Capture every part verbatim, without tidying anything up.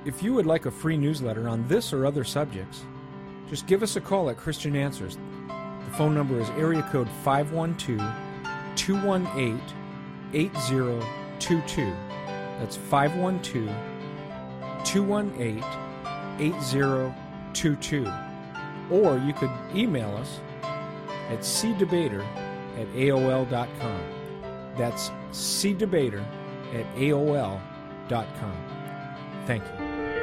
If you would like a free newsletter on this or other subjects, just give us a call at Christian Answers. The phone number is area code five one two, two one eight, eight zero two two. That's five one two, two one eight, eight zero two two. Or you could email us at cdebater at A O L dot com. That's cdebater at A O L dot com. Thank you.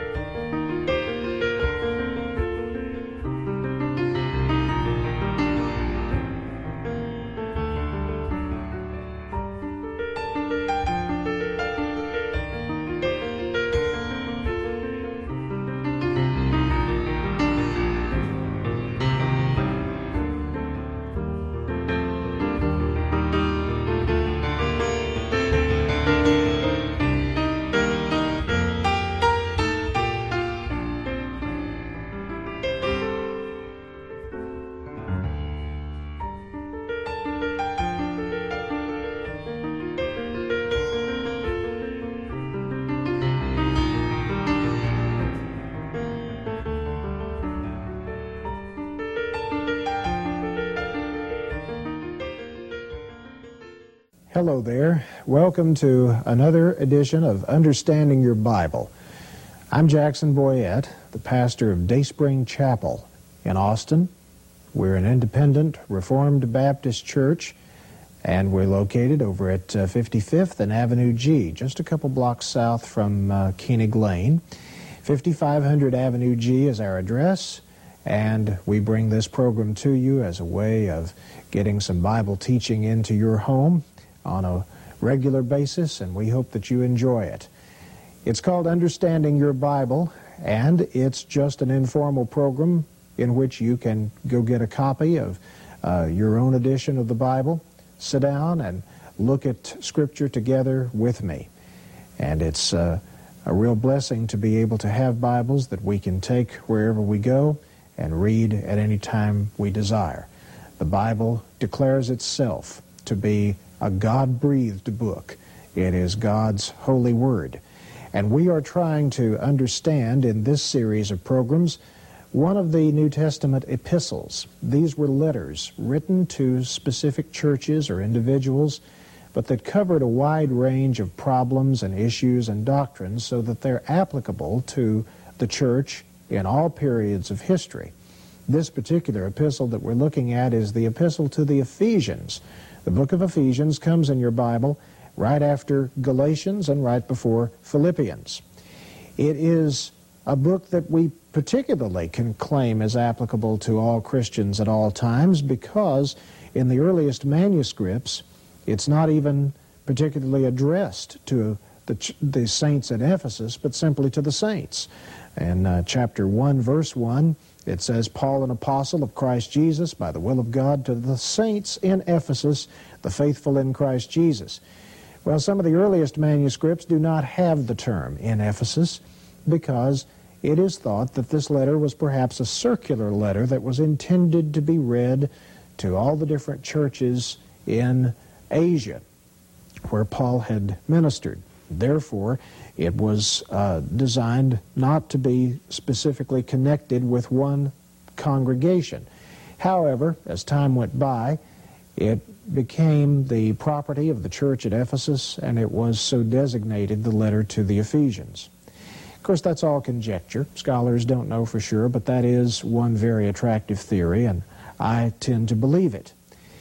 Hello there. Welcome to another edition of Understanding Your Bible. I'm Jackson Boyette, the pastor of Dayspring Chapel in Austin. We're an independent Reformed Baptist church, and we're located over at uh, fifty-fifth and Avenue G, just a couple blocks south from uh, Koenig Lane. fifty-five hundred Avenue G is our address, and we bring this program to you as a way of getting some Bible teaching into your home on a regular basis, and we hope that you enjoy it. It's called Understanding Your Bible, and it's just an informal program in which you can go get a copy of uh, your own edition of the Bible, sit down and look at Scripture together with me. And it's uh, a real blessing to be able to have Bibles that we can take wherever we go and read at any time we desire. The Bible declares itself to be a God-breathed book. It is God's holy word. And we are trying to understand in this series of programs one of the New Testament epistles. These were letters written to specific churches or individuals, but that covered a wide range of problems and issues and doctrines so that they're applicable to the church in all periods of history. This particular epistle that we're looking at is the epistle to the Ephesians. The book of Ephesians comes in your Bible right after Galatians and right before Philippians. It is a book that we particularly can claim is applicable to all Christians at all times because in the earliest manuscripts it's not even particularly addressed to the, the saints at Ephesus, but simply to the saints. In uh, chapter one, verse one, it says, Paul, an apostle of Christ Jesus, by the will of God, to the saints in Ephesus, the faithful in Christ Jesus. Well, some of the earliest manuscripts do not have the term in Ephesus because it is thought that this letter was perhaps a circular letter that was intended to be read to all the different churches in Asia where Paul had ministered. Therefore, it was uh, designed not to be specifically connected with one congregation. However, as time went by, it became the property of the church at Ephesus, and it was so designated the letter to the Ephesians. Of course, that's all conjecture. Scholars don't know for sure, but that is one very attractive theory, and I tend to believe it.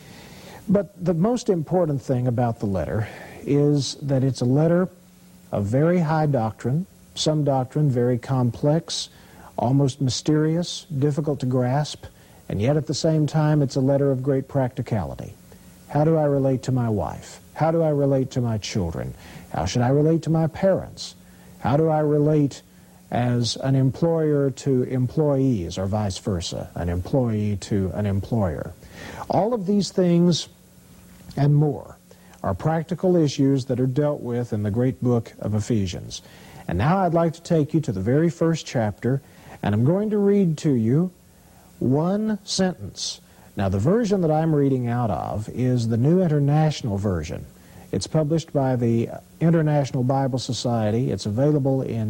But the most important thing about the letter is that it's a letter of very high doctrine, some doctrine very complex, almost mysterious, difficult to grasp, and yet at the same time it's a letter of great practicality. How do I relate to my wife? How do I relate to my children? How should I relate to my parents? How do I relate as an employer to employees or vice versa, an employee to an employer? All of these things and more are practical issues that are dealt with in the great book of Ephesians. And now I'd like to take you to the very first chapter, and I'm going to read to you one sentence. Now, the version that I'm reading out of is the New International Version. It's published by the International Bible Society. It's available in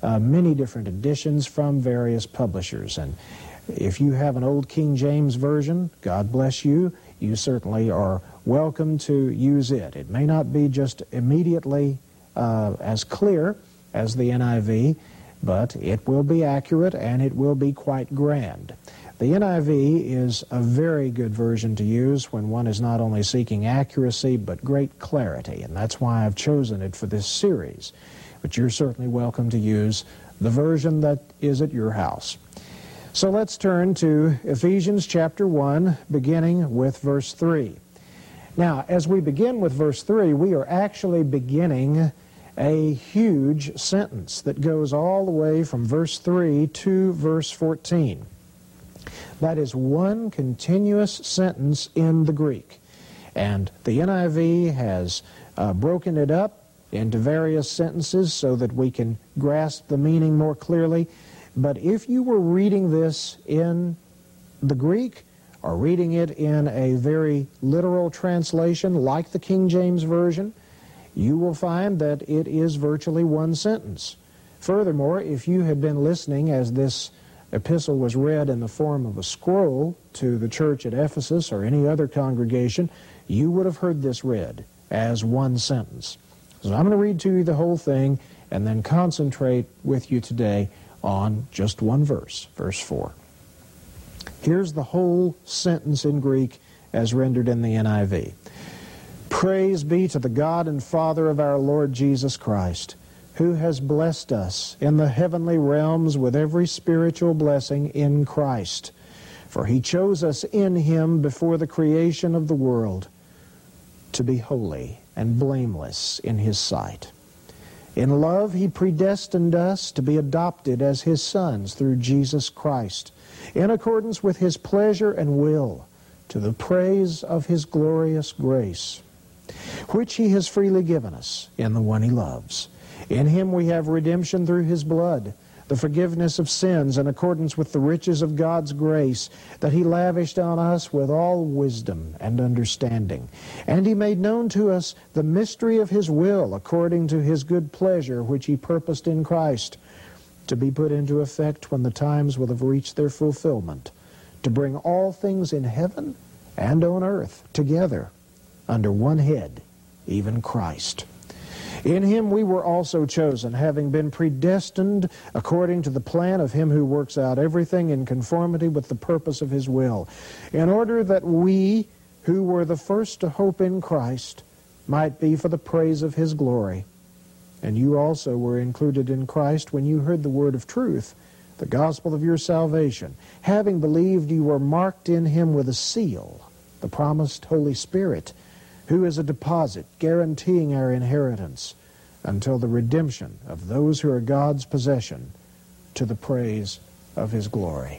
uh, many different editions from various publishers. And if you have an old King James Version, God bless you, you certainly are welcome to use it. It may not be just immediately uh, as clear as the N I V, but it will be accurate and it will be quite grand. The N I V is a very good version to use when one is not only seeking accuracy but great clarity, and that's why I've chosen it for this series. But you're certainly welcome to use the version that is at your house. So let's turn to Ephesians chapter one, beginning with verse three. Now, as we begin with verse three, we are actually beginning a huge sentence that goes all the way from verse three to verse fourteen. That is one continuous sentence in the Greek. And the N I V has uh, broken it up into various sentences so that we can grasp the meaning more clearly. But if you were reading this in the Greek, or reading it in a very literal translation like the King James Version, you will find that it is virtually one sentence. Furthermore, if you had been listening as this epistle was read in the form of a scroll to the church at Ephesus or any other congregation, you would have heard this read as one sentence. So I'm going to read to you the whole thing and then concentrate with you today on just one verse, verse four. Here's the whole sentence in Greek as rendered in the N I V. Praise be to the God and Father of our Lord Jesus Christ, who has blessed us in the heavenly realms with every spiritual blessing in Christ. For he chose us in him before the creation of the world to be holy and blameless in his sight. In love he predestined us to be adopted as his sons through Jesus Christ, in accordance with his pleasure and will, to the praise of his glorious grace, which he has freely given us in the one he loves. In him we have redemption through his blood, the forgiveness of sins in accordance with the riches of God's grace that he lavished on us with all wisdom and understanding. And he made known to us the mystery of his will according to his good pleasure which he purposed in Christ, to be put into effect when the times will have reached their fulfillment, to bring all things in heaven and on earth together under one head, even Christ. In him we were also chosen, having been predestined according to the plan of him who works out everything in conformity with the purpose of his will, in order that we, who were the first to hope in Christ, might be for the praise of his glory. And you also were included in Christ when you heard the word of truth, the gospel of your salvation. Having believed, you were marked in him with a seal, the promised Holy Spirit, who is a deposit guaranteeing our inheritance until the redemption of those who are God's possession, to the praise of his glory.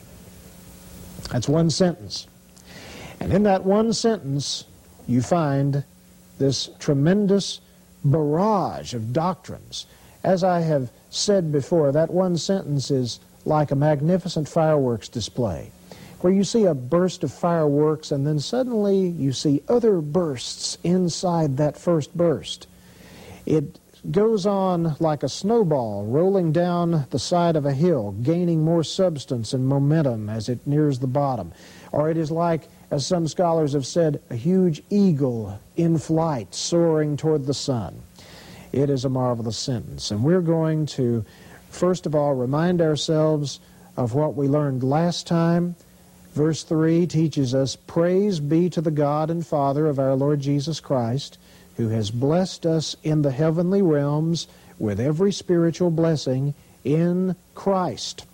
That's one sentence. And in that one sentence, you find this tremendous barrage of doctrines. As I have said before, that one sentence is like a magnificent fireworks display, where you see a burst of fireworks and then suddenly you see other bursts inside that first burst. It goes on like a snowball rolling down the side of a hill, gaining more substance and momentum as it nears the bottom. Or it is like, as some scholars have said, a huge eagle in flight soaring toward the sun. It is a marvelous sentence. And we're going to, first of all, remind ourselves of what we learned last time. Verse three teaches us, praise be to the God and Father of our Lord Jesus Christ, who has blessed us in the heavenly realms with every spiritual blessing in Christ.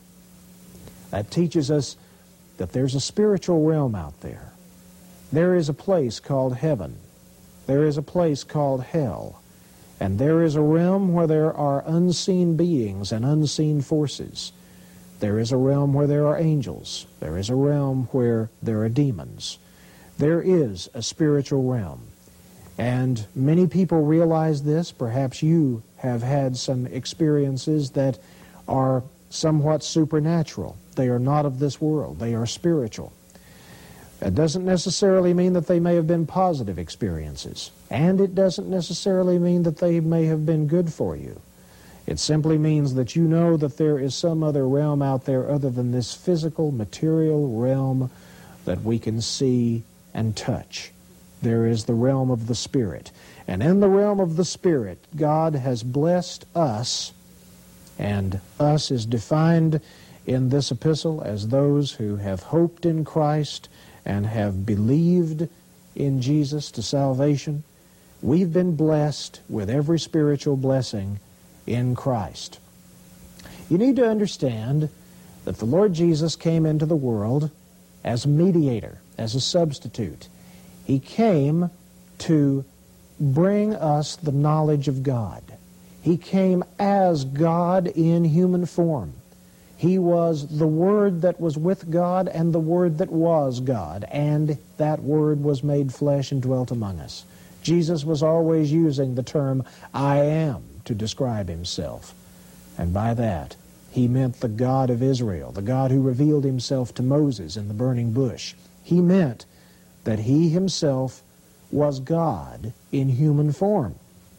That teaches us that there's a spiritual realm out there. There is a place called heaven. There is a place called hell. And there is a realm where there are unseen beings and unseen forces. There is a realm where there are angels. There is a realm where there are demons. There is a spiritual realm. And many people realize this. Perhaps you have had some experiences that are somewhat supernatural. They are not of this world. They are spiritual. That doesn't necessarily mean that they may have been positive experiences. And it doesn't necessarily mean that they may have been good for you. It simply means that you know that there is some other realm out there other than this physical, material realm that we can see and touch. There is the realm of the Spirit. And in the realm of the Spirit, God has blessed us, and us is defined in this epistle as those who have hoped in Christ and have believed in Jesus to salvation. We've been blessed with every spiritual blessing in Christ. You need to understand that the Lord Jesus came into the world as a mediator, as a substitute. He came to bring us the knowledge of God. He came as God in human form. He was the Word that was with God and the Word that was God, and that Word was made flesh and dwelt among us. Jesus was always using the term I am to describe himself. And by that, he meant the God of Israel, the God who revealed himself to Moses in the burning bush. He meant that he himself was God in human form.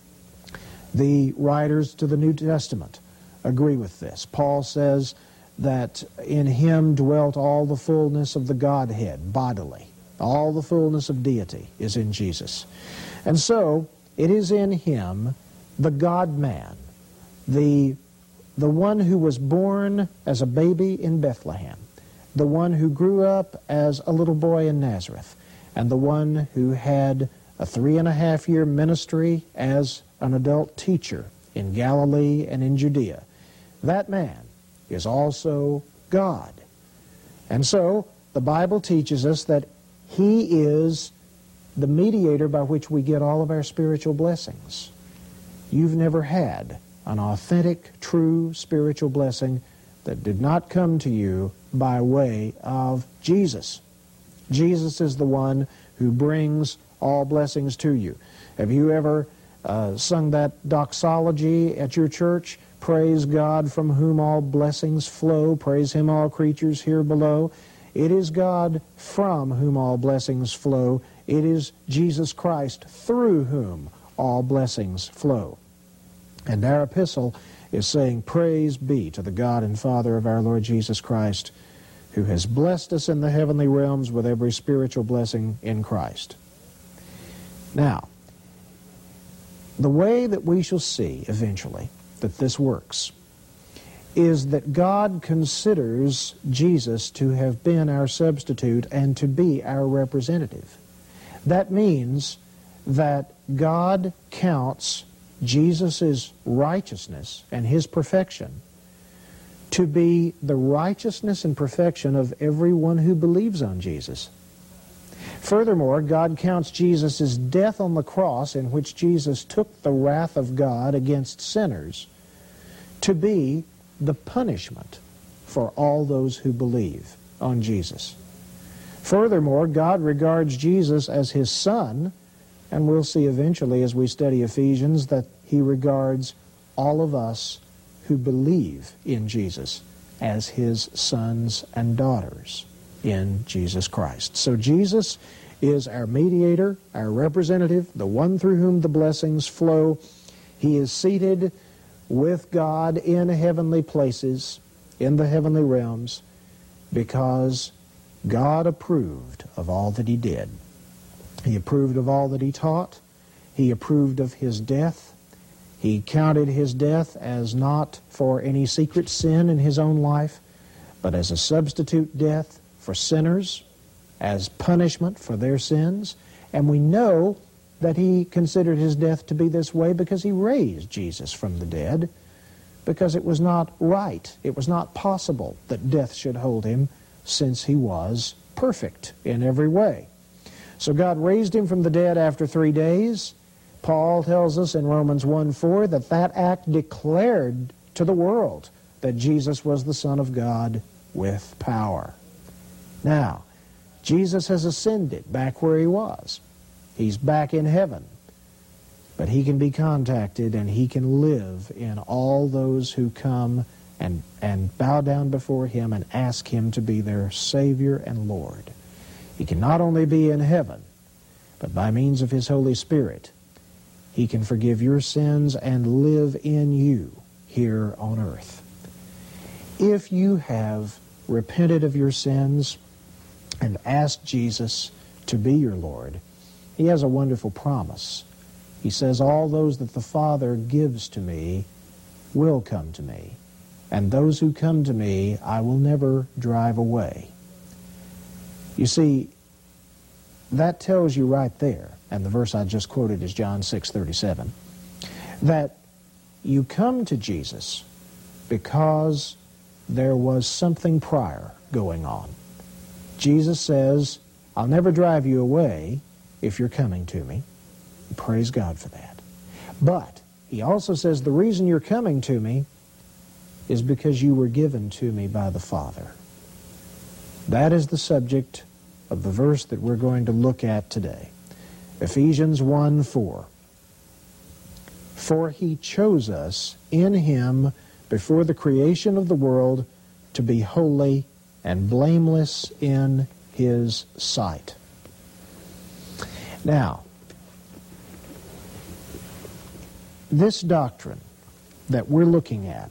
The writers to the New Testament agree with this. Paul says that in him dwelt all the fullness of the Godhead bodily. All the fullness of deity is in Jesus. And so, it is in him, the God-man, the, the one who was born as a baby in Bethlehem, the one who grew up as a little boy in Nazareth, and the one who had a three and a half year ministry as an adult teacher in Galilee and in Judea. That man is also God. And so, the Bible teaches us that he is the mediator by which we get all of our spiritual blessings. You've never had an authentic, true spiritual blessing that did not come to you by way of Jesus. Jesus is the one who brings all blessings to you. Have you ever uh, sung that doxology at your church? Praise God from whom all blessings flow. Praise him, all creatures here below. It is God from whom all blessings flow. It is Jesus Christ through whom all blessings flow. And our epistle is saying, praise be to the God and Father of our Lord Jesus Christ, who has blessed us in the heavenly realms with every spiritual blessing in Christ. Now, the way that we shall see eventually that this works is that God considers Jesus to have been our substitute and to be our representative. That means that God counts Jesus' righteousness and his perfection to be the righteousness and perfection of everyone who believes on Jesus. Furthermore, God counts Jesus' death on the cross, in which Jesus took the wrath of God against sinners, to be the punishment for all those who believe on Jesus. Furthermore, God regards Jesus as his Son, and we'll see eventually as we study Ephesians that he regards all of us who believe in Jesus as his sons and daughters in Jesus Christ. So Jesus is our mediator, our representative, the one through whom the blessings flow. He is seated with God in heavenly places, in the heavenly realms, because God approved of all that he did. He approved of all that he taught. He approved of his death. He counted his death as not for any secret sin in his own life, but as a substitute death for sinners, as punishment for their sins. And we know that he considered his death to be this way because he raised Jesus from the dead, because it was not right, it was not possible that death should hold him, since he was perfect in every way. So God raised him from the dead after three days. Paul tells us in Romans one four that that act declared to the world that Jesus was the Son of God with power. Now, Jesus has ascended back where he was. He's back in heaven. But he can be contacted and he can live in all those who come and, and bow down before him and ask him to be their Savior and Lord. He can not only be in heaven, but by means of his Holy Spirit, he can forgive your sins and live in you here on earth. If you have repented of your sins and asked Jesus to be your Lord, He has a wonderful promise. He says, all those that the Father gives to me will come to me, and those who come to me I will never drive away. You see, that tells you right there, and the verse I just quoted is John six thirty-seven, that you come to Jesus because there was something prior going on. Jesus says, I'll never drive you away if you're coming to me. Praise God for that. But He also says the reason you're coming to me is because you were given to me by the Father. That is the subject of the verse that we're going to look at today. Ephesians one four. For He chose us in Him before the creation of the world to be holy and blameless in His sight. Now, this doctrine that we're looking at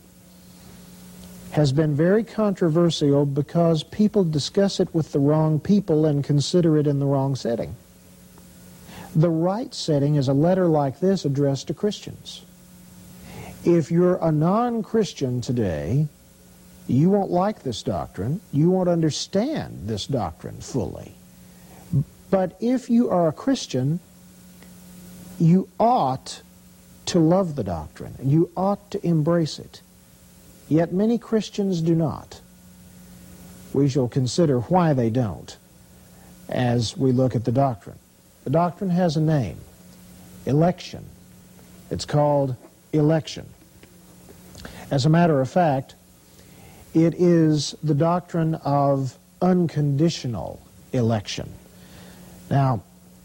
has been very controversial because people discuss it with the wrong people and consider it in the wrong setting. The right setting is a letter like this addressed to Christians. If you're a non-Christian today, you won't like this doctrine. You won't understand this doctrine fully. But if you are a Christian, you ought to love the doctrine. You ought to embrace it. Yet many Christians do not. We shall consider why they don't as we look at the doctrine. The doctrine has a name, election. It's called election. As a matter of fact, it is the doctrine of unconditional election. Now,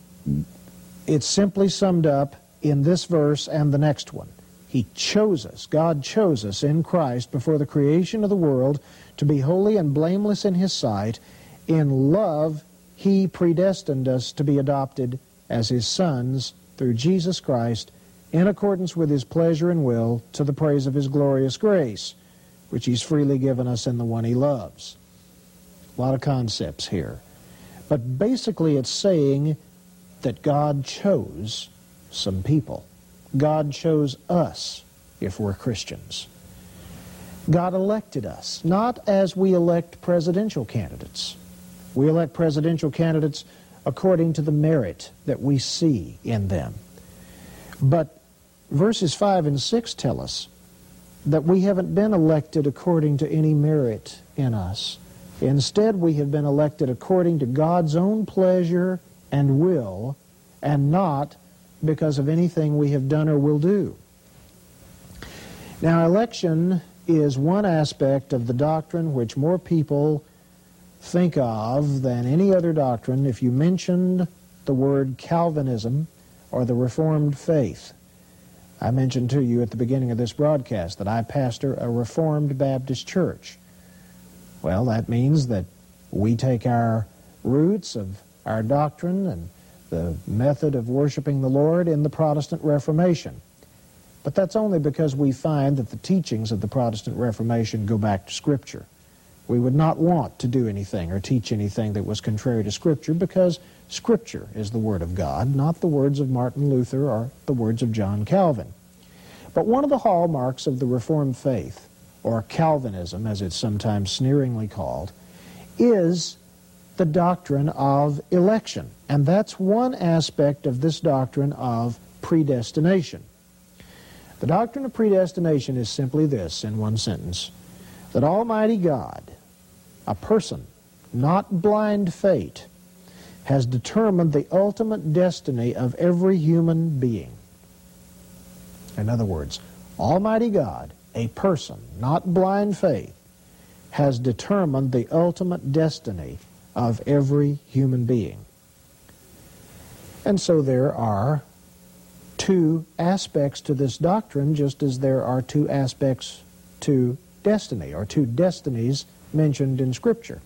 it's simply summed up in this verse and the next one. He chose us, God chose us in Christ before the creation of the world to be holy and blameless in His sight. In love, He predestined us to be adopted as His sons through Jesus Christ in accordance with His pleasure and will to the praise of His glorious grace, which He's freely given us in the one He loves. A lot of concepts here. But basically it's saying that God chose some people. God chose us if we're Christians. God elected us, not as we elect presidential candidates. We elect presidential candidates according to the merit that we see in them. But verses five and six tell us that we haven't been elected according to any merit in us. Instead, we have been elected according to God's own pleasure and will, and not because of anything we have done or will do. Now, election is one aspect of the doctrine which more people think of than any other doctrine if you mentioned the word Calvinism or the Reformed faith. I mentioned to you at the beginning of this broadcast that I pastor a Reformed Baptist church. Well, that means that we take our roots of our doctrine and the method of worshiping the Lord in the Protestant Reformation. But that's only because we find that the teachings of the Protestant Reformation go back to Scripture. We would not want to do anything or teach anything that was contrary to Scripture because Scripture is the Word of God, not the words of Martin Luther or the words of John Calvin. But one of the hallmarks of the Reformed faith, or Calvinism as it's sometimes sneeringly called, is the doctrine of election. And that's one aspect of this doctrine of predestination. The doctrine of predestination is simply this, in one sentence, that Almighty God, a person, not blind fate, has determined the ultimate destiny of every human being. In other words, Almighty God, a person, not blind faith, has determined the ultimate destiny of every human being. And so there are two aspects to this doctrine, just as there are two aspects to destiny, or two destinies mentioned in Scripture.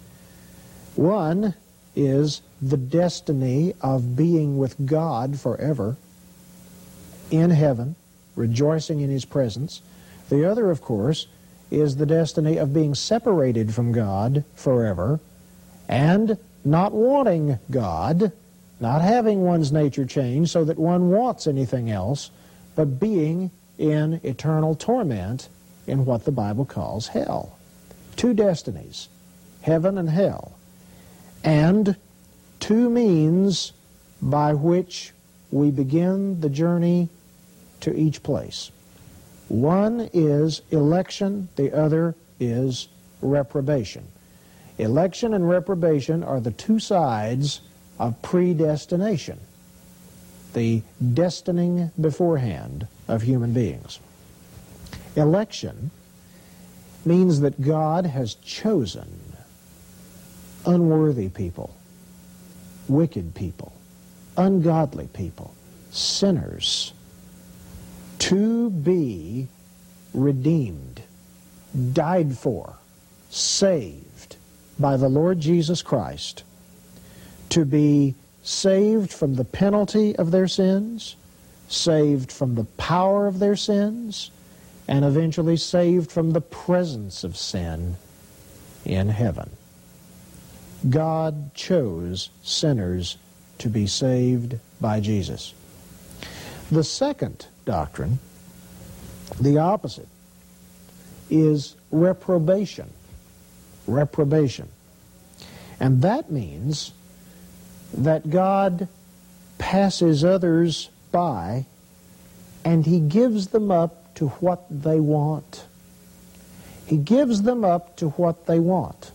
One is the destiny of being with God forever in heaven, rejoicing in His presence. The other, of course, is the destiny of being separated from God forever and not wanting God, not having one's nature changed so that one wants anything else, but being in eternal torment in what the Bible calls hell. Two destinies, heaven and hell, and two means by which we begin the journey to each place. One is election, the other is reprobation. Election and reprobation are the two sides of predestination, the destining beforehand of human beings. Election means that God has chosen unworthy people, wicked people, ungodly people, sinners, to be redeemed, died for, saved by the Lord Jesus Christ, to be saved from the penalty of their sins, saved from the power of their sins, and eventually saved from the presence of sin in heaven. God chose sinners to be saved by Jesus. The second doctrine, the opposite, is reprobation. Reprobation. And that means that God passes others by and He gives them up to what they want. He gives them up to what they want.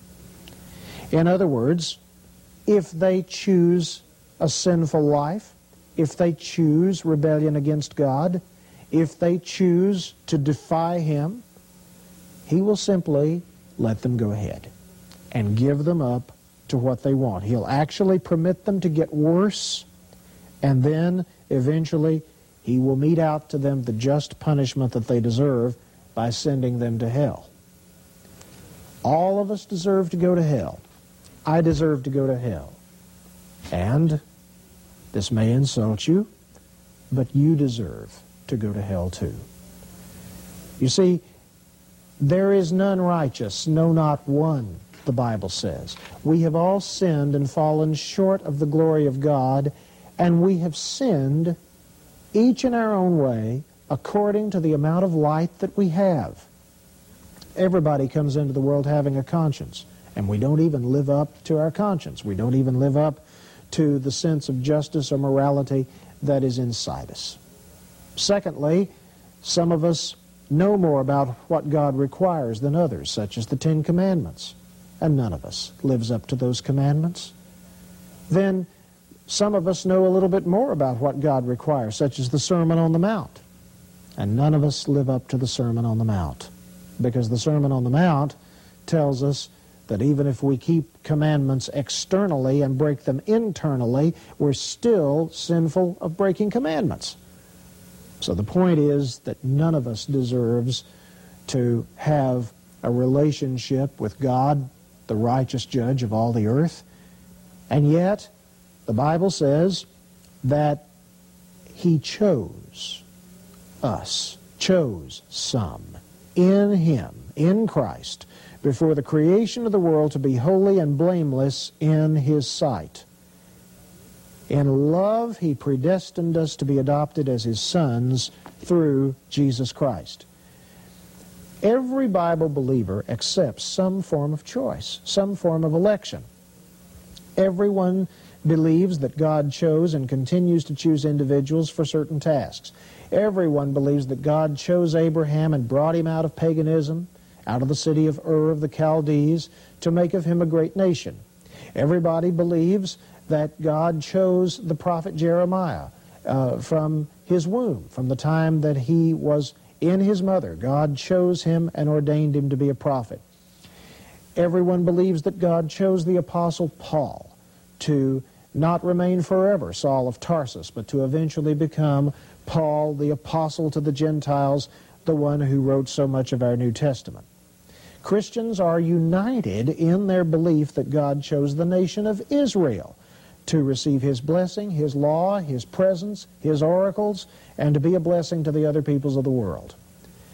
In other words, if they choose a sinful life, if they choose rebellion against God, if they choose to defy Him, He will simply let them go ahead and give them up to what they want. He'll actually permit them to get worse, and then eventually He will mete out to them the just punishment that they deserve by sending them to hell. All of us deserve to go to hell. I deserve to go to hell. And this may insult you, but you deserve to go to hell too. You see, there is none righteous, no, not one, the Bible says. We have all sinned and fallen short of the glory of God, and we have sinned each in our own way according to the amount of light that we have. Everybody comes into the world having a conscience, and we don't even live up to our conscience. We don't even live up to the sense of justice or morality that is inside us. Secondly, some of us know more about what God requires than others, such as the Ten Commandments, and none of us lives up to those commandments. Then some of us know a little bit more about what God requires, such as the Sermon on the Mount, and none of us live up to the Sermon on the Mount, because the Sermon on the Mount tells us that even if we keep commandments externally and break them internally, we're still sinful of breaking commandments. So the point is that none of us deserves to have a relationship with God, the righteous judge of all the earth. And yet, the Bible says that He chose us, chose some in Him, in Christ, before the creation of the world to be holy and blameless in His sight. In love, He predestined us to be adopted as His sons through Jesus Christ. Every Bible believer accepts some form of choice, some form of election. Everyone believes that God chose and continues to choose individuals for certain tasks. Everyone believes that God chose Abraham and brought him out of paganism, out of the city of Ur of the Chaldees, to make of him a great nation. Everybody believes that God chose the prophet Jeremiah uh, from his womb, from the time that he was in his mother. God chose him and ordained him to be a prophet. Everyone believes that God chose the Apostle Paul to not remain forever Saul of Tarsus, but to eventually become Paul, the apostle to the Gentiles, the one who wrote so much of our New Testament. Christians are united in their belief that God chose the nation of Israel to receive His blessing, His law, His presence, His oracles, and to be a blessing to the other peoples of the world.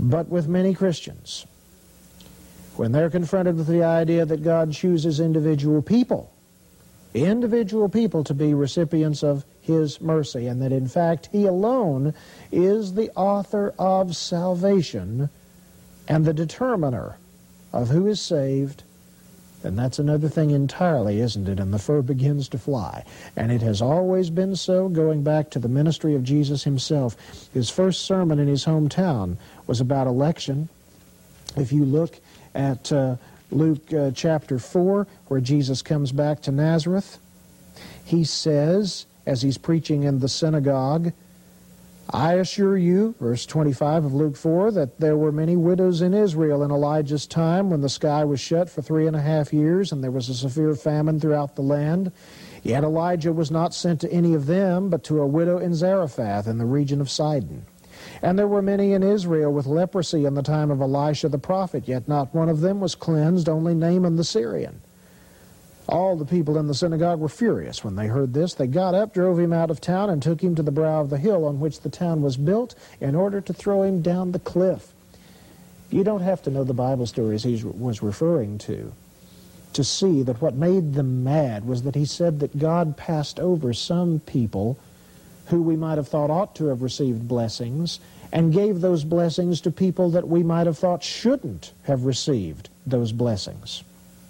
But with many Christians, when they're confronted with the idea that God chooses individual people, individual people to be recipients of His mercy, and that in fact He alone is the author of salvation and the determiner of who is saved, then that's another thing entirely, isn't it? And the fur begins to fly. And it has always been so, going back to the ministry of Jesus Himself. His first sermon in His hometown was about election. If you look at uh, Luke uh, chapter four, where Jesus comes back to Nazareth, He says, as He's preaching in the synagogue, I assure you, verse twenty-five of Luke four, that there were many widows in Israel in Elijah's time when the sky was shut for three and a half years and there was a severe famine throughout the land. Yet Elijah was not sent to any of them, but to a widow in Zarephath in the region of Sidon. And there were many in Israel with leprosy in the time of Elisha the prophet, yet not one of them was cleansed, only Naaman the Syrian. All the people in the synagogue were furious when they heard this. They got up, drove him out of town, and took him to the brow of the hill on which the town was built in order to throw him down the cliff. You don't have to know the Bible stories he was referring to to see that what made them mad was that he said that God passed over some people who we might have thought ought to have received blessings and gave those blessings to people that we might have thought shouldn't have received those blessings.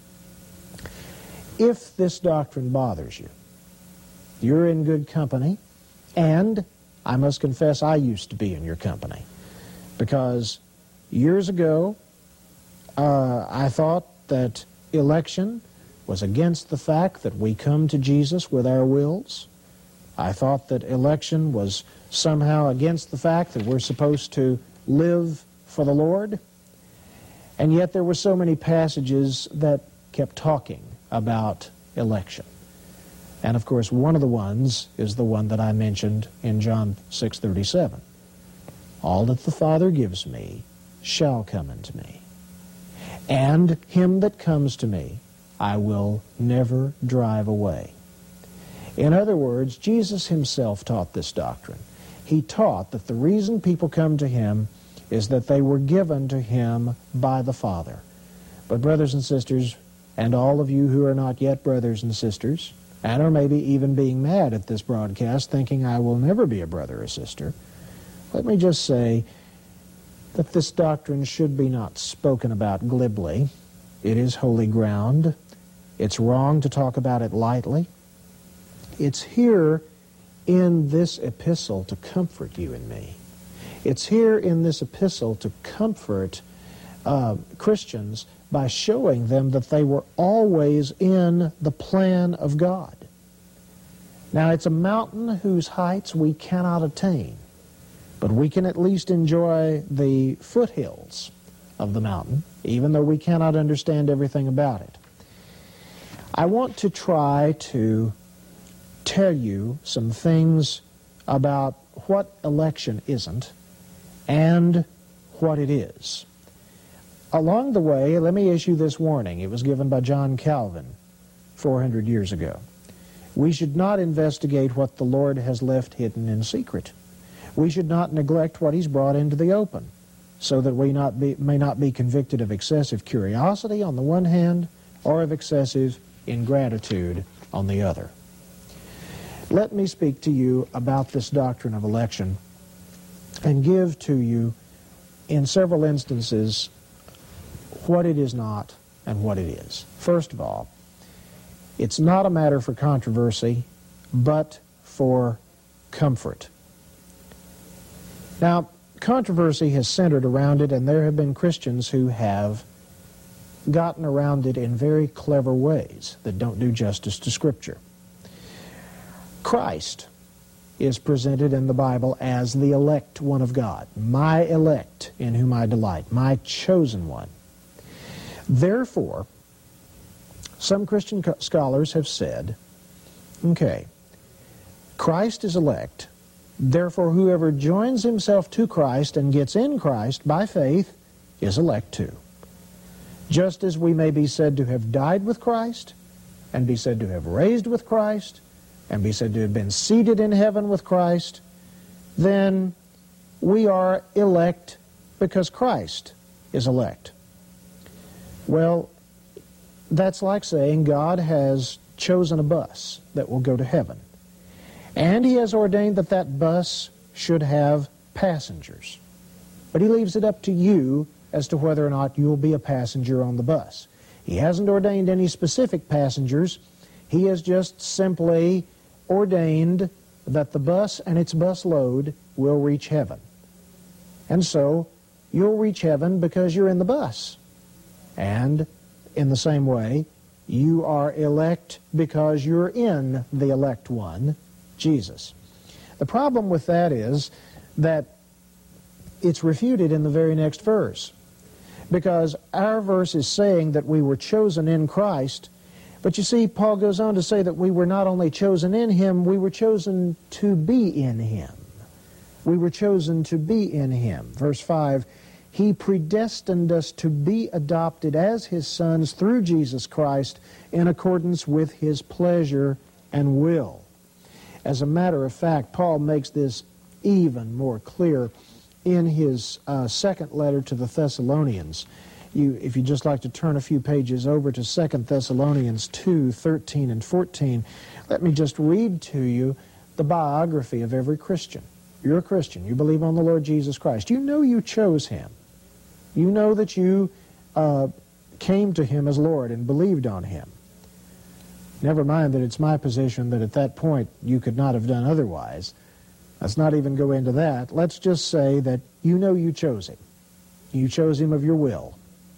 If this doctrine bothers you, you're in good company, and I must confess I used to be in your company, because years ago uh, I thought that election was against the fact that we come to Jesus with our wills. I thought that election was somehow against the fact that we're supposed to live for the Lord, and yet there were so many passages that kept talking about election. And of course, one of the ones is the one that I mentioned in John six thirty-seven. All that the Father gives me shall come unto me, and him that comes to me I will never drive away. In other words, Jesus Himself taught this doctrine. He taught that the reason people come to Him is that they were given to Him by the Father. But brothers and sisters, and all of you who are not yet brothers and sisters, and are maybe even being mad at this broadcast, thinking I will never be a brother or sister, let me just say that this doctrine should be not spoken about glibly. It is holy ground. It's wrong to talk about it lightly. It's here in this epistle to comfort you and me. It's here in this epistle to comfort uh, Christians by showing them that they were always in the plan of God. Now, it's a mountain whose heights we cannot attain, but we can at least enjoy the foothills of the mountain, even though we cannot understand everything about it. I want to try to tell you some things about what election isn't and what it is. Along the way, let me issue this warning. It was given by John Calvin four hundred years ago. We should not investigate what the Lord has left hidden in secret. We should not neglect what He's brought into the open, so that we not be, may not be convicted of excessive curiosity on the one hand, or of excessive ingratitude on the other. Let me speak to you about this doctrine of election and give to you, in several instances, what it is not and what it is. First of all, it's not a matter for controversy, but for comfort. Now, controversy has centered around it, and there have been Christians who have gotten around it in very clever ways that don't do justice to Scripture. Christ is presented in the Bible as the elect one of God, my elect in whom I delight, my chosen one. Therefore, some Christian scholars have said, okay, Christ is elect, therefore whoever joins himself to Christ and gets in Christ by faith is elect too. Just as we may be said to have died with Christ, and be said to have raised with Christ, and be said to have been seated in heaven with Christ, then we are elect because Christ is elect. Well, that's like saying God has chosen a bus that will go to heaven. And He has ordained that that bus should have passengers. But He leaves it up to you as to whether or not you'll be a passenger on the bus. He hasn't ordained any specific passengers. He has just simply ordained that the bus and its bus load will reach heaven. And so, you'll reach heaven because you're in the bus. And in the same way, you are elect because you're in the elect one, Jesus. The problem with that is that it's refuted in the very next verse. Because our verse is saying that we were chosen in Christ, but you see, Paul goes on to say that we were not only chosen in Him, we were chosen to be in Him. We were chosen to be in Him. Verse five, He predestined us to be adopted as His sons through Jesus Christ in accordance with His pleasure and will. As a matter of fact, Paul makes this even more clear in his uh, second letter to the Thessalonians. You, if you'd just like to turn a few pages over to Second Thessalonians two, thirteen and fourteen, let me just read to you the biography of every Christian. You're a Christian. You believe on the Lord Jesus Christ. You know you chose Him. You know that you uh, came to Him as Lord and believed on Him. Never mind that it's my position that at that point you could not have done otherwise. Let's not even go into that. Let's just say that you know you chose Him. You chose Him of your will.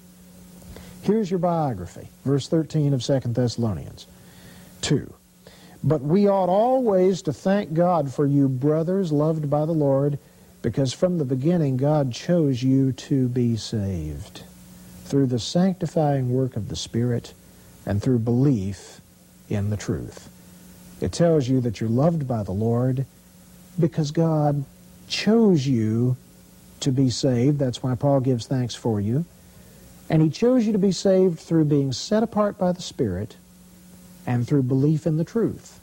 Here's your biography, verse thirteen of Second Thessalonians two. But we ought always to thank God for you, brothers, loved by the Lord, because from the beginning God chose you to be saved through the sanctifying work of the Spirit and through belief in the truth. It tells you that you're loved by the Lord because God chose you to be saved. That's why Paul gives thanks for you. And He chose you to be saved through being set apart by the Spirit and through belief in the truth.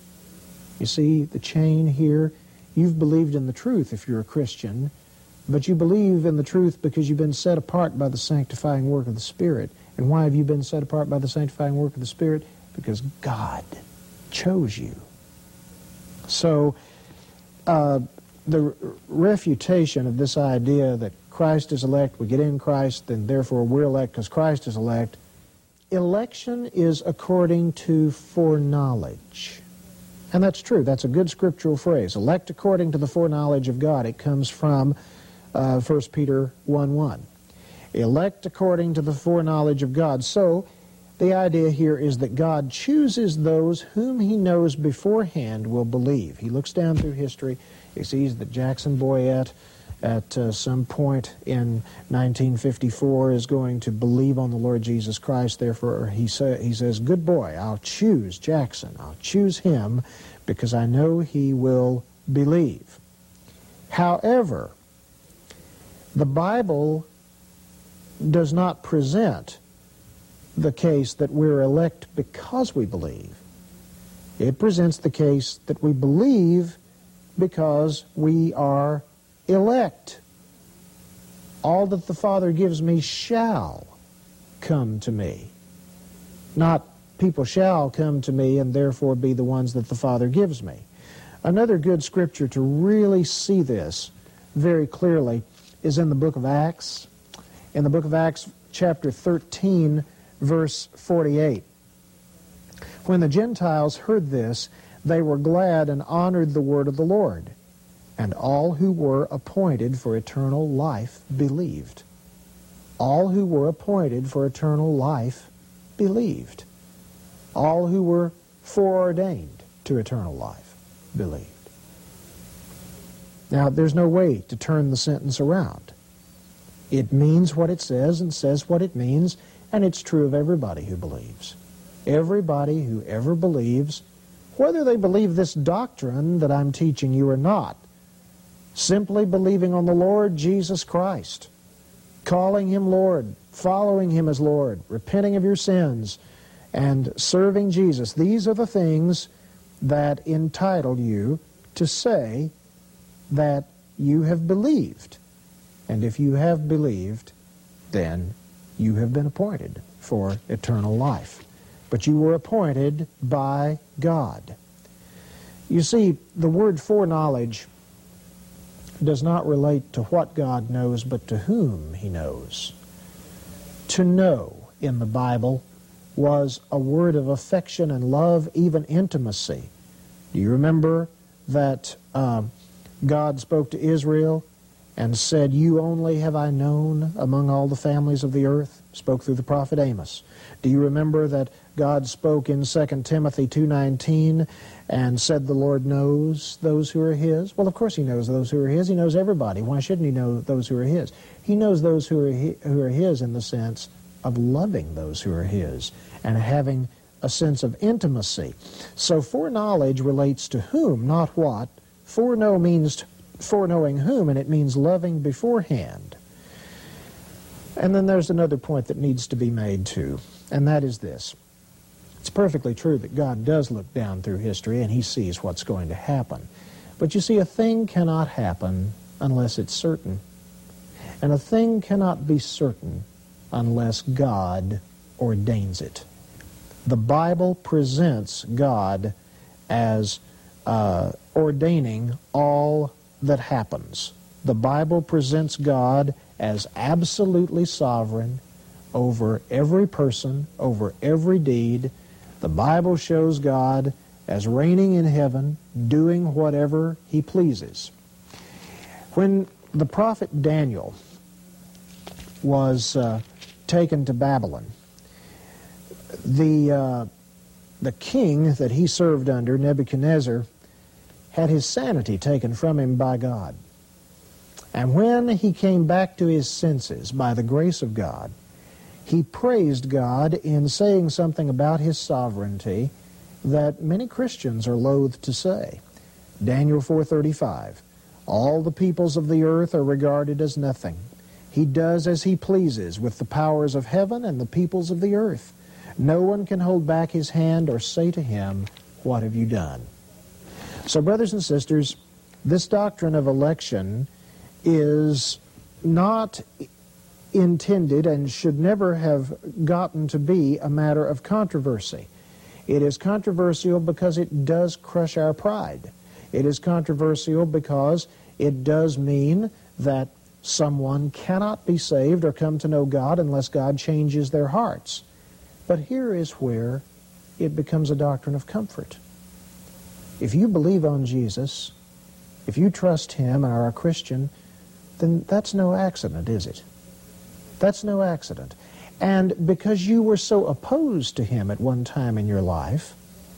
You see the chain here? You've believed in the truth if you're a Christian, but you believe in the truth because you've been set apart by the sanctifying work of the Spirit. And why have you been set apart by the sanctifying work of the Spirit? Because God chose you. So, uh, the refutation of this idea that Christ is elect, we get in Christ, then therefore we're elect because Christ is elect. Election is according to foreknowledge. And that's true. That's a good scriptural phrase. Elect according to the foreknowledge of God. It comes from uh, First Peter one one. Elect according to the foreknowledge of God. So, the idea here is that God chooses those whom He knows beforehand will believe. He looks down through history. He sees that Jackson Boyette at uh, some point in nineteen fifty-four is going to believe on the Lord Jesus Christ. Therefore, he, say, he says, good boy, I'll choose Jackson. I'll choose him because I know he will believe. However, the Bible does not present the case that we're elect because we believe. It presents the case that we believe because we are elect. All that the Father gives me shall come to me. Not people shall come to me and therefore be the ones that the Father gives me. Another good scripture to really see this very clearly is in the book of Acts. In the book of Acts, chapter thirteen, verse forty-eight. When the Gentiles heard this, they were glad and honored the word of the Lord. And all who were appointed for eternal life believed. All who were appointed for eternal life believed. All who were foreordained to eternal life believed. Now, there's no way to turn the sentence around. It means what it says and says what it means, and it's true of everybody who believes. Everybody who ever believes, whether they believe this doctrine that I'm teaching you or not, simply believing on the Lord Jesus Christ, calling Him Lord, following Him as Lord, repenting of your sins, and serving Jesus. These are the things that entitle you to say that you have believed. And if you have believed, then you have been appointed for eternal life. But you were appointed by God. You see, the word foreknowledge does not relate to what God knows, but to whom He knows. To know in the Bible was a word of affection and love, even intimacy. Do you remember that uh, God spoke to Israel and said, "You only have I known among all the families of the earth"? Spoke through the prophet Amos. Do you remember that God spoke in Second Timothy two nineteen and said, "The Lord knows those who are His"? Well, of course He knows those who are His. He knows everybody. Why shouldn't He know those who are His? He knows those who are, hi- who are His in the sense of loving those who are His and having a sense of intimacy. So foreknowledge relates to whom, not what. Foreknow means foreknowing whom, and it means loving beforehand. And then there's another point that needs to be made too, and that is this. It's perfectly true that God does look down through history and He sees what's going to happen. But you see, a thing cannot happen unless it's certain. And a thing cannot be certain unless God ordains it. The Bible presents God as uh, ordaining all that happens. The Bible presents God as absolutely sovereign over every person, over every deed. The Bible shows God as reigning in heaven, doing whatever He pleases. When the prophet Daniel was uh, taken to Babylon, the, uh, the king that he served under, Nebuchadnezzar, had his sanity taken from him by God. And when he came back to his senses by the grace of God, he praised God in saying something about His sovereignty that many Christians are loath to say. Daniel four thirty-five, "All the peoples of the earth are regarded as nothing. He does as He pleases with the powers of heaven and the peoples of the earth. No one can hold back His hand or say to Him, 'What have you done?'" So, brothers and sisters, this doctrine of election is not intended and should never have gotten to be a matter of controversy. It is controversial because it does crush our pride. It is controversial because it does mean that someone cannot be saved or come to know God unless God changes their hearts. But here is where it becomes a doctrine of comfort. If you believe on Jesus, if you trust Him and are a Christian, then that's no accident, is it? That's no accident. And because you were so opposed to Him at one time in your life,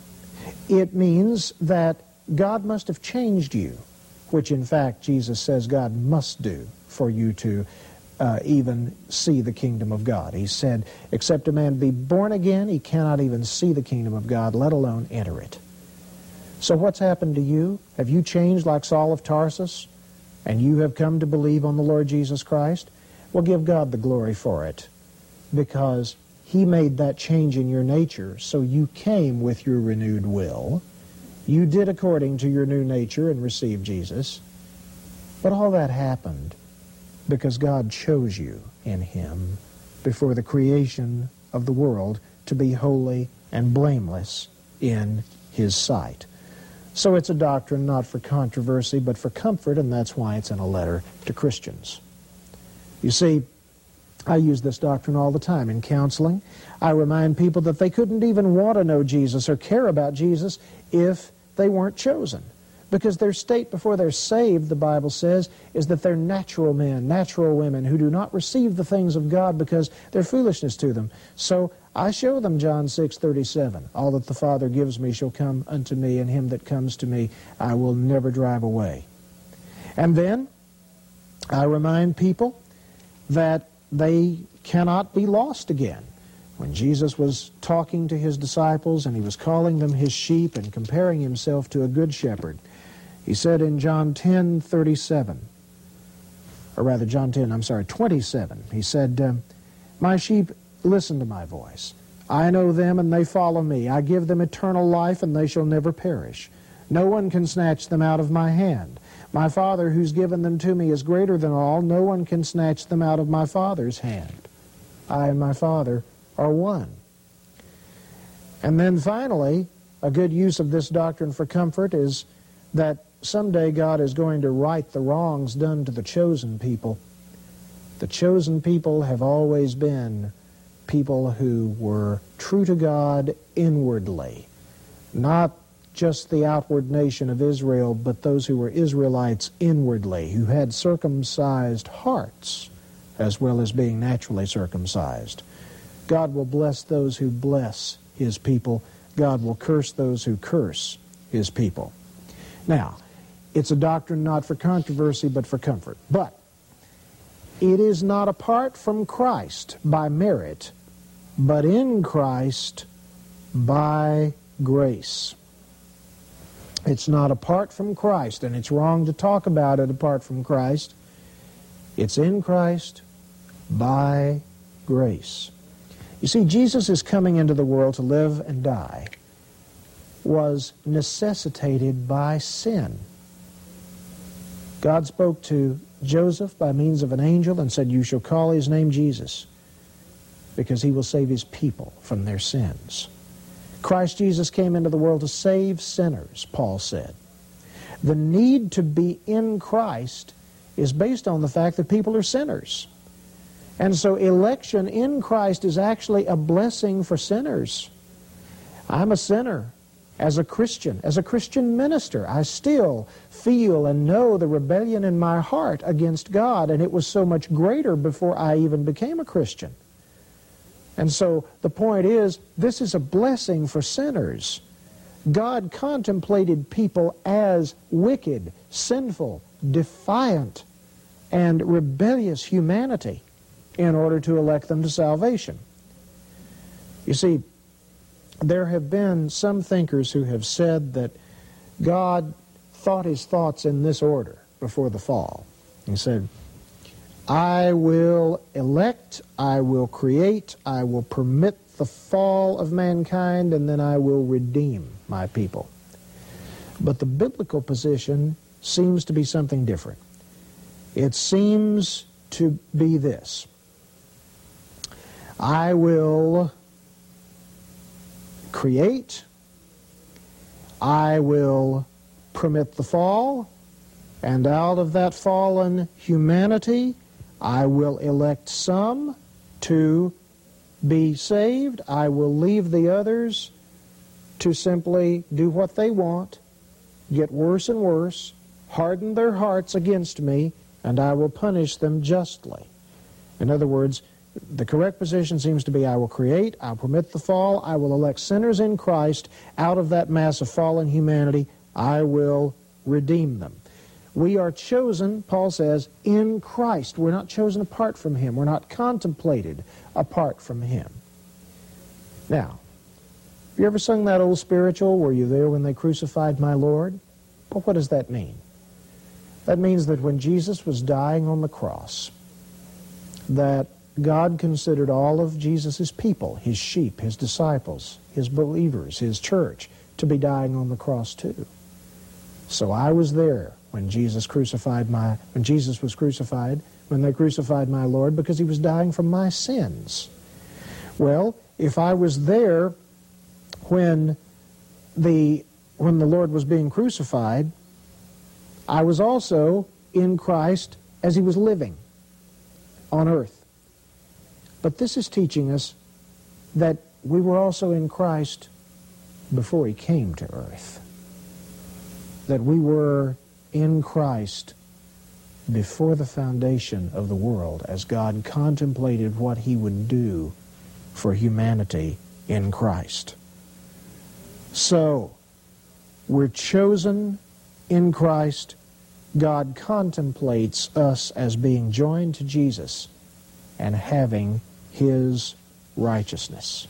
it means that God must have changed you, which in fact Jesus says God must do for you to uh, even see the kingdom of God. He said, except a man be born again, he cannot even see the kingdom of God, let alone enter it. So what's happened to you? Have you changed like Saul of Tarsus, and you have come to believe on the Lord Jesus Christ? Well, give God the glory for it, because He made that change in your nature, so you came with your renewed will. You did according to your new nature and received Jesus. But all that happened because God chose you in Him before the creation of the world to be holy and blameless in His sight. So it's a doctrine not for controversy, but for comfort, and that's why it's in a letter to Christians. You see, I use this doctrine all the time in counseling. I remind people that they couldn't even want to know Jesus or care about Jesus if they weren't chosen. Because their state before they're saved, the Bible says, is that they're natural men, natural women who do not receive the things of God because they're foolishness to them. So I show them John six thirty-seven. All that the Father gives me shall come unto me, and him that comes to me I will never drive away. And then I remind people that they cannot be lost again. When Jesus was talking to His disciples and He was calling them His sheep and comparing Himself to a good shepherd, He said in John ten thirty-seven, or rather John ten, I'm sorry, twenty-seven, He said, um, "My sheep listen to my voice. I know them and they follow me. I give them eternal life and they shall never perish. No one can snatch them out of my hand. My Father who's given them to me is greater than all. No one can snatch them out of my Father's hand. I and my Father are one. And then finally, a good use of this doctrine for comfort is that someday God is going to right the wrongs done to the chosen people. The chosen people have always been people who were true to God inwardly, not just the outward nation of Israel, but those who were Israelites inwardly, who had circumcised hearts as well as being naturally circumcised. God will bless those who bless His people. God will curse those who curse His people. Now, it's a doctrine not for controversy, but for comfort. But it is not apart from Christ by merit, but in Christ by grace. It's not apart from Christ, and it's wrong to talk about it apart from Christ. It's in Christ by grace. You see, Jesus' coming into the world to live and die was necessitated by sin. God spoke to Joseph by means of an angel and said, "You shall call his name Jesus, because he will save his people from their sins." Christ Jesus came into the world to save sinners, Paul said. The need to be in Christ is based on the fact that people are sinners. And so election in Christ is actually a blessing for sinners. I'm a sinner. As a Christian, as a Christian minister, I still feel and know the rebellion in my heart against God, and it was so much greater before I even became a Christian. And so the point is, this is a blessing for sinners. God contemplated people as wicked, sinful, defiant, and rebellious humanity in order to elect them to salvation. You see, there have been some thinkers who have said that God thought his thoughts in this order before the fall. He said, I will elect, I will create, I will permit the fall of mankind, and then I will redeem my people. But the biblical position seems to be something different. It seems to be this: I will create, I will permit the fall, and out of that fallen humanity, I will elect some to be saved. I will leave the others to simply do what they want, get worse and worse, harden their hearts against me, and I will punish them justly. In other words, the correct position seems to be, I will create, I'll permit the fall, I will elect sinners in Christ. Out of that mass of fallen humanity, I will redeem them. We are chosen, Paul says, in Christ. We're not chosen apart from Him. We're not contemplated apart from Him. Now, have you ever sung that old spiritual, "Were you there when they crucified my Lord?" Well, what does that mean? That means that when Jesus was dying on the cross, that God considered all of Jesus' people, His sheep, His disciples, His believers, His church, to be dying on the cross too. So I was there when Jesus crucified my, when Jesus was crucified, when they crucified my Lord, because He was dying for my sins. Well, if I was there when the, when the Lord was being crucified, I was also in Christ as He was living on earth. But this is teaching us that we were also in Christ before He came to earth. That we were in Christ before the foundation of the world, as God contemplated what He would do for humanity in Christ. So, we're chosen in Christ. God contemplates us as being joined to Jesus and having His righteousness.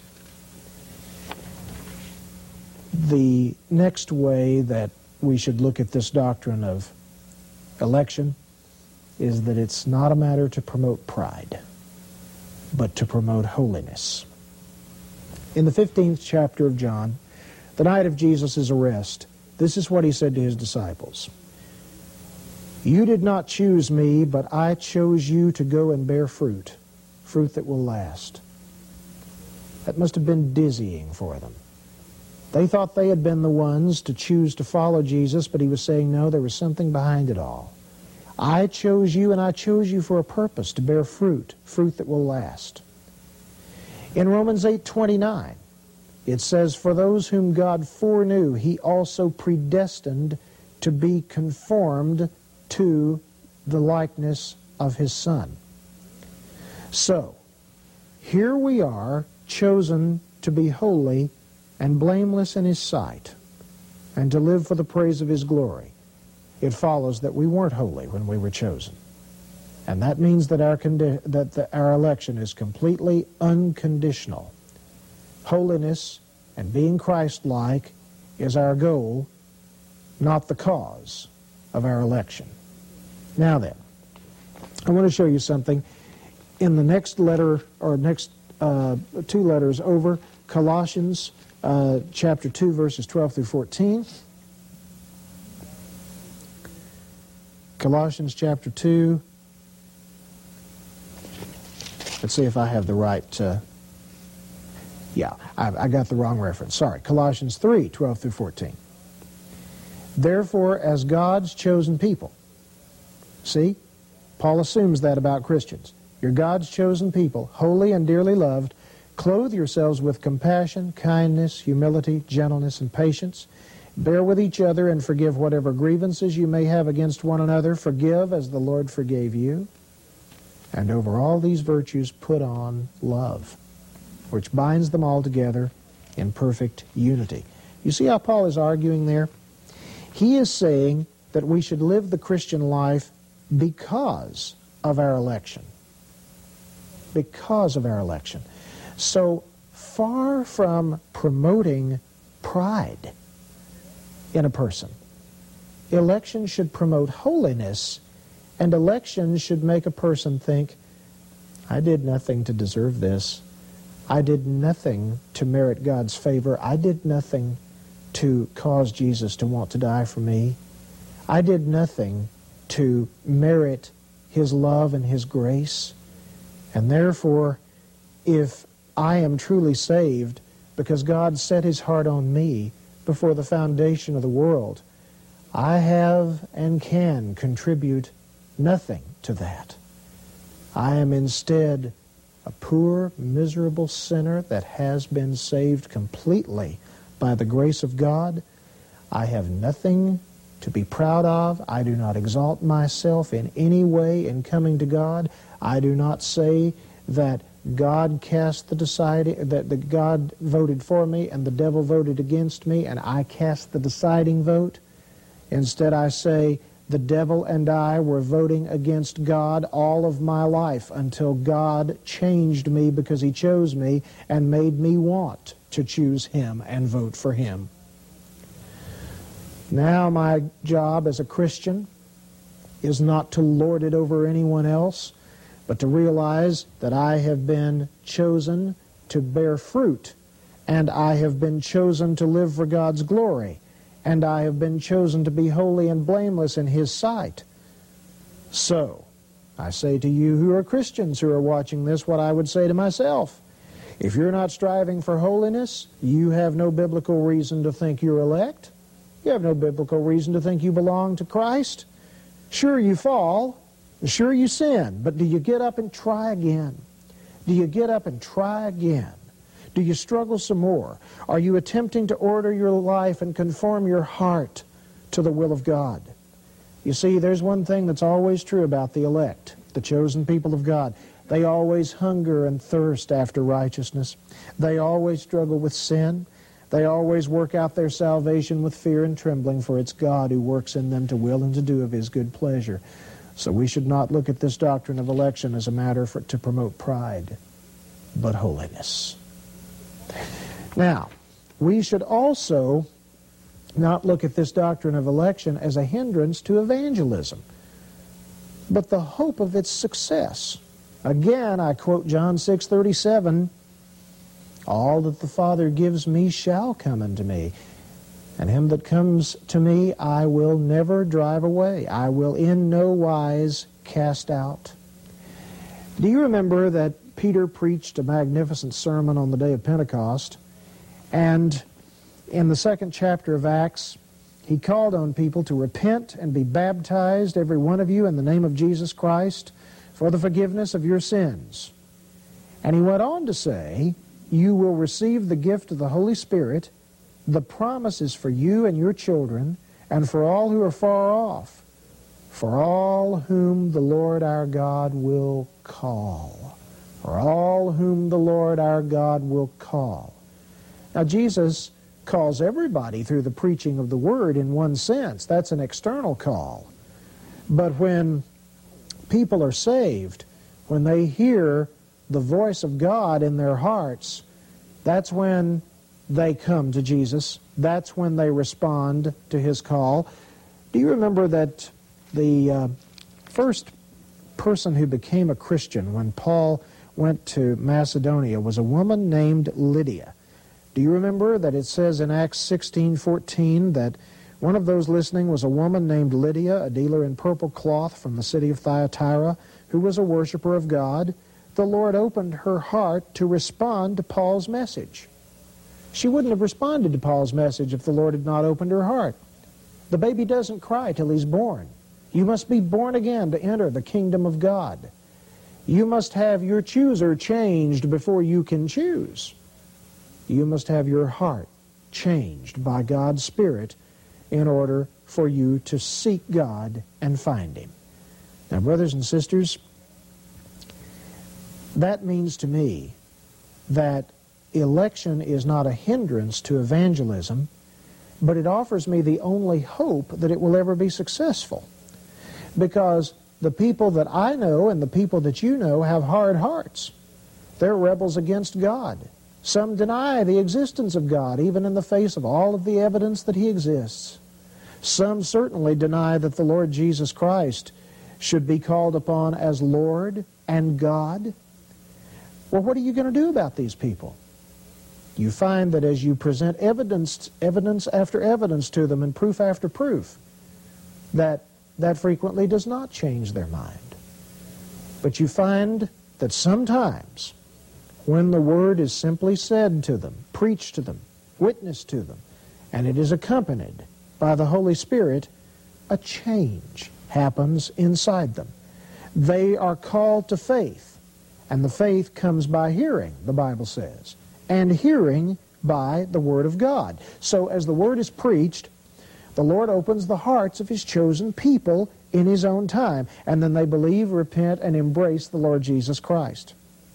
The next way that we should look at this doctrine of election is that it's not a matter to promote pride, but to promote holiness. In the fifteenth chapter of John, the night of Jesus' arrest, this is what He said to His disciples. You did not choose me, but I chose you to go and bear fruit, fruit that will last. That must have been dizzying for them. They thought they had been the ones to choose to follow Jesus, but he was saying, no, there was something behind it all. I chose you, and I chose you for a purpose, to bear fruit, fruit that will last. In Romans eight twenty-nine, it says, for those whom God foreknew, he also predestined to be conformed to the likeness of his Son. So, here we are, chosen to be holy and blameless in his sight, and to live for the praise of his glory. It follows that we weren't holy when we were chosen. And that means that our, condi- that the, our election is completely unconditional. Holiness and being Christ-like is our goal, not the cause of our election. Now then, I want to show you something. In the next letter, or next uh, two letters over, Colossians uh, chapter two, verses twelve through fourteen. Colossians chapter two. Let's see if I have the right... Uh, yeah, I, I got the wrong reference. Sorry. Colossians three, twelve through fourteen. Therefore, as God's chosen people... See? Paul assumes that about Christians. You're God's chosen people, holy and dearly loved. Clothe yourselves with compassion, kindness, humility, gentleness, and patience. Bear with each other and forgive whatever grievances you may have against one another. Forgive as the Lord forgave you. And over all these virtues put on love, which binds them all together in perfect unity. You see how Paul is arguing there? He is saying that we should live the Christian life because of our election. Because of our election. So, far from promoting pride in a person, election should promote holiness, and election should make a person think, I did nothing to deserve this. I did nothing to merit God's favor. I did nothing to cause Jesus to want to die for me. I did nothing to merit his love and his grace. And therefore, if I am truly saved because God set his heart on me before the foundation of the world, I have and can contribute nothing to that. I am instead a poor, miserable sinner that has been saved completely by the grace of God. I have nothing to be proud of. I do not exalt myself in any way in coming to God. I do not say that God cast the deciding, that the God voted for me and the devil voted against me and I cast the deciding vote. Instead, I say the devil and I were voting against God all of my life until God changed me because he chose me and made me want to choose him and vote for him. Now my job as a Christian is not to lord it over anyone else, but to realize that I have been chosen to bear fruit, and I have been chosen to live for God's glory, and I have been chosen to be holy and blameless in his sight. So, I say to you who are Christians who are watching this what I would say to myself. If you're not striving for holiness, you have no biblical reason to think you're elect. You have no biblical reason to think you belong to Christ. Sure, you fall. Sure, you sin. But do you get up and try again? Do you get up and try again? Do you struggle some more? Are you attempting to order your life and conform your heart to the will of God? You see, there's one thing that's always true about the elect, the chosen people of God. They always hunger and thirst after righteousness. They always struggle with sin. They always work out their salvation with fear and trembling, for it's God who works in them to will and to do of his good pleasure. So we should not look at this doctrine of election as a matter for, to promote pride, but holiness. Now, we should also not look at this doctrine of election as a hindrance to evangelism, but the hope of its success. Again, I quote John six thirty-seven, all that the Father gives me shall come unto me. And him that comes to me I will never drive away. I will in no wise cast out. Do you remember that Peter preached a magnificent sermon on the day of Pentecost? And in the second chapter of Acts, he called on people to repent and be baptized, every one of you, in the name of Jesus Christ, for the forgiveness of your sins. And he went on to say, you will receive the gift of the Holy Spirit. The promise is for you and your children, and for all who are far off, for all whom the Lord our God will call. For all whom the Lord our God will call. Now, Jesus calls everybody through the preaching of the Word in one sense. That's an external call. But when people are saved, when they hear the voice of God in their hearts, that's when they come to Jesus. That's when they respond to His call. Do you remember that the uh, first person who became a Christian when Paul went to Macedonia was a woman named Lydia? Do you remember that it says in Acts sixteen fourteen that one of those listening was a woman named Lydia, a dealer in purple cloth from the city of Thyatira, who was a worshiper of God? The Lord opened her heart to respond to Paul's message. She wouldn't have responded to Paul's message if the Lord had not opened her heart. The baby doesn't cry till he's born. You must be born again to enter the kingdom of God. You must have your chooser changed before you can choose. You must have your heart changed by God's Spirit in order for you to seek God and find Him. Now, brothers and sisters, that means to me that election is not a hindrance to evangelism, but it offers me the only hope that it will ever be successful. Because the people that I know and the people that you know have hard hearts. They're rebels against God. Some deny the existence of God, even in the face of all of the evidence that He exists. Some certainly deny that the Lord Jesus Christ should be called upon as Lord and God. Well, what are you going to do about these people? You find that as you present evidence, evidence after evidence to them and proof after proof, that that frequently does not change their mind. But you find that sometimes when the Word is simply said to them, preached to them, witnessed to them, and it is accompanied by the Holy Spirit, a change happens inside them. They are called to faith, and the faith comes by hearing, the Bible says, and hearing by the Word of God. So as the Word is preached, the Lord opens the hearts of His chosen people in His own time, and then they believe, repent, and embrace the Lord Jesus Christ.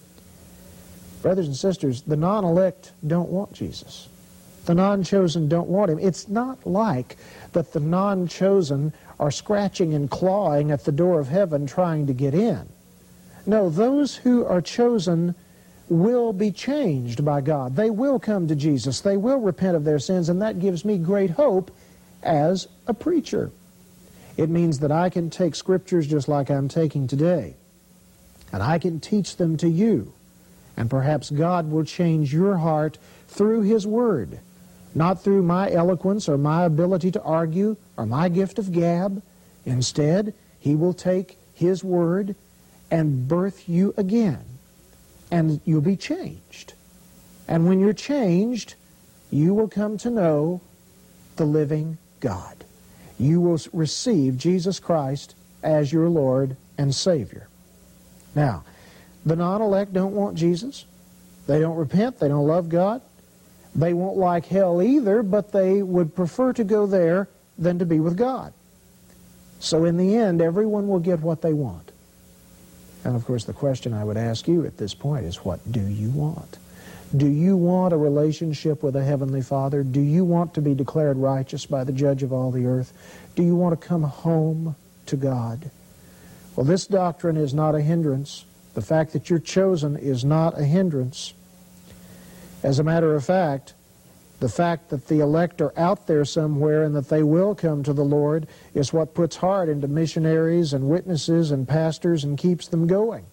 Brothers and sisters, the non-elect don't want Jesus. The non-chosen don't want Him. It's not like that the non-chosen are scratching and clawing at the door of heaven trying to get in. No, those who are chosen will be changed by God. They will come to Jesus. They will repent of their sins, and that gives me great hope as a preacher. It means that I can take scriptures just like I'm taking today, and I can teach them to you. And perhaps God will change your heart through His Word, not through my eloquence or my ability to argue or my gift of gab. Instead, He will take His Word and birth you again, and you'll be changed. And when you're changed, you will come to know the living God. You will receive Jesus Christ as your Lord and Savior. Now, the non-elect don't want Jesus. They don't repent. They don't love God. They won't like hell either, but they would prefer to go there than to be with God. So in the end, everyone will get what they want. And of course, the question I would ask you at this point is, what do you want? Do you want a relationship with a Heavenly Father? Do you want to be declared righteous by the Judge of all the earth? Do you want to come home to God? Well, this doctrine is not a hindrance. The fact that you're chosen is not a hindrance. As a matter of fact, the fact that the elect are out there somewhere and that they will come to the Lord is what puts heart into missionaries and witnesses and pastors and keeps them going.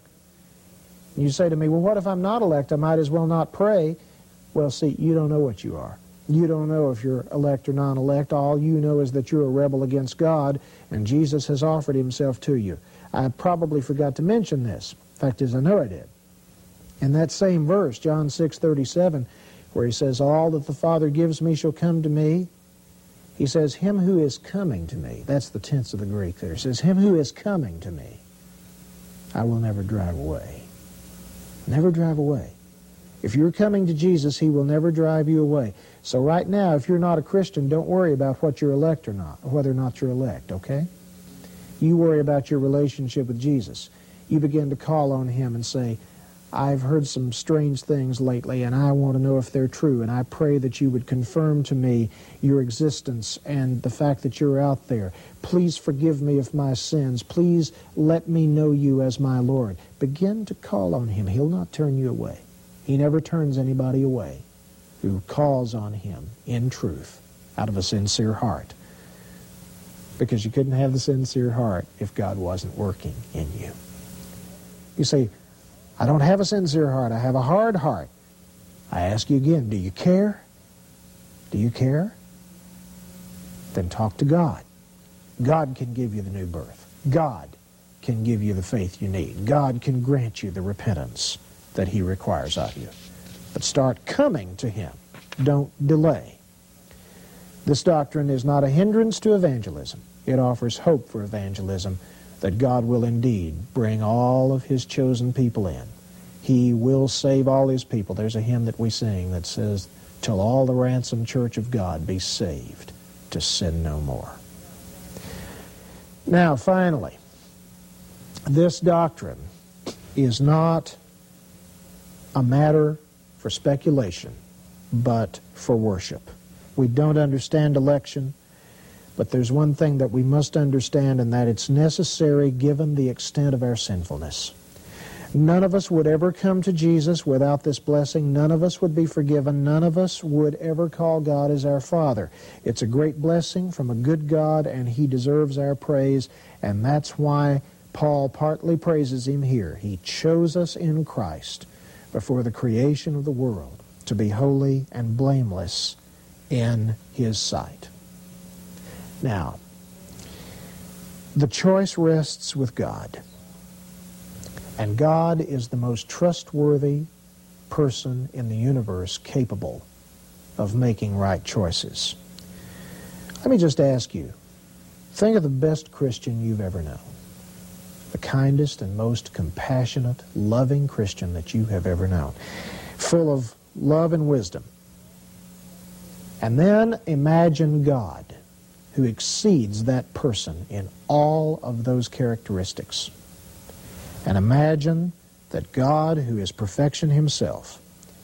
You say to me, well, what if I'm not elect? I might as well not pray. Well, see, you don't know what you are. You don't know if you're elect or non-elect. All you know is that you're a rebel against God, and Jesus has offered himself to you. I probably forgot to mention this. In fact, as I know I did. In that same verse, John six thirty-seven, where he says, all that the Father gives me shall come to me, he says, him who is coming to me, that's the tense of the Greek there, he says, him who is coming to me, I will never drive away. Never drive away. If you're coming to Jesus, he will never drive you away. So right now, if you're not a Christian, don't worry about what you're elect or not, or whether or not you're elect, okay? You worry about your relationship with Jesus. You begin to call on him and say, I've heard some strange things lately, and I want to know if they're true, and I pray that you would confirm to me your existence and the fact that you're out there. Please forgive me of my sins. Please let me know you as my Lord. Begin to call on him. He'll not turn you away. He never turns anybody away who calls on him in truth out of a sincere heart. Because you couldn't have the sincere heart if God wasn't working in you. You say, I don't have a sincere heart. I have a hard heart. I ask you again, do you care? Do you care? Then talk to God. God can give you the new birth. God can give you the faith you need. God can grant you the repentance that he requires of you. But start coming to him. Don't delay. This doctrine is not a hindrance to evangelism. It offers hope for evangelism, that God will indeed bring all of his chosen people in. He will save all his people. There's a hymn that we sing that says, till all the ransomed church of God be saved to sin no more. Now, finally, this doctrine is not a matter for speculation, but for worship. We don't understand election, but there's one thing that we must understand, and that it's necessary given the extent of our sinfulness. None of us would ever come to Jesus without this blessing. None of us would be forgiven. None of us would ever call God as our Father. It's a great blessing from a good God, and he deserves our praise, and that's why Paul partly praises him here. He chose us in Christ before the creation of the world to be holy and blameless in his sight. Now, the choice rests with God. And God is the most trustworthy person in the universe capable of making right choices. Let me just ask you, think of the best Christian you've ever known. The kindest and most compassionate, loving Christian that you have ever known. Full of love and wisdom. And then imagine God, who exceeds that person in all of those characteristics. And imagine that God, who is perfection himself,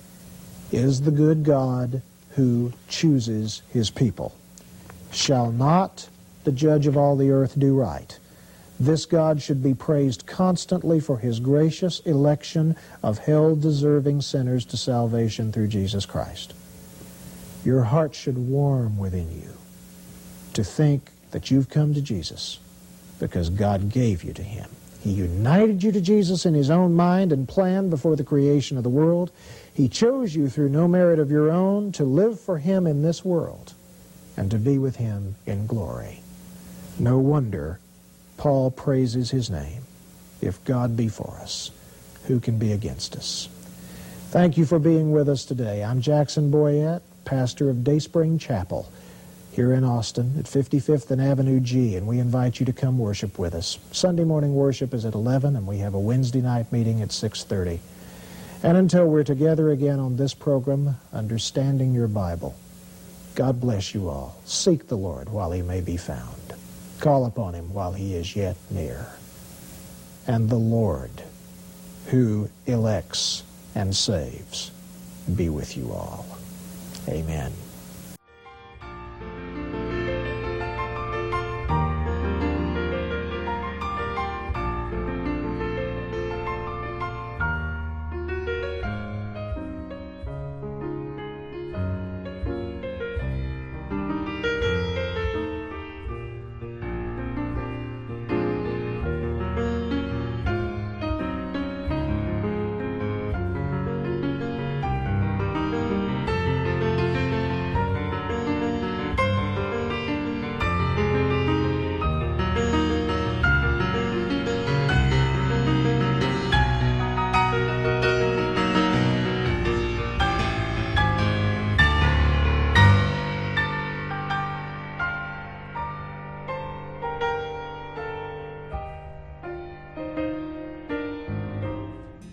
is the good God who chooses his people. Shall not the judge of all the earth do right? This God should be praised constantly for his gracious election of hell-deserving sinners to salvation through Jesus Christ. Your heart should warm within you to think that you've come to Jesus because God gave you to him. He united you to Jesus in his own mind and plan before the creation of the world. He chose you through no merit of your own to live for him in this world and to be with him in glory. No wonder Paul praises his name. If God be for us, who can be against us? Thank you for being with us today. I'm Jackson Boyette, pastor of Dayspring Chapel here in Austin at fifty-fifth and Avenue G, and we invite you to come worship with us. Sunday morning worship is at eleven, and we have a Wednesday night meeting at six thirty. And until we're together again on this program, Understanding Your Bible, God bless you all. Seek the Lord while he may be found. Call upon him while he is yet near. And the Lord, who elects and saves, be with you all. Amen.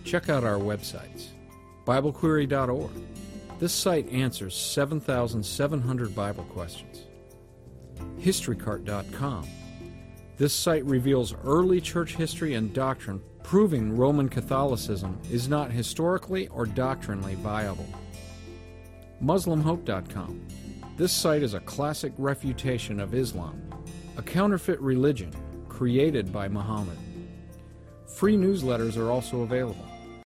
check out our websites. Bible Query dot org. This site answers seven thousand seven hundred Bible questions. History Cart dot com. This site reveals early church history and doctrine, proving Roman Catholicism is not historically or doctrinally viable. Muslim Hope dot com. This site is a classic refutation of Islam, a counterfeit religion created by Muhammad. Free newsletters are also available.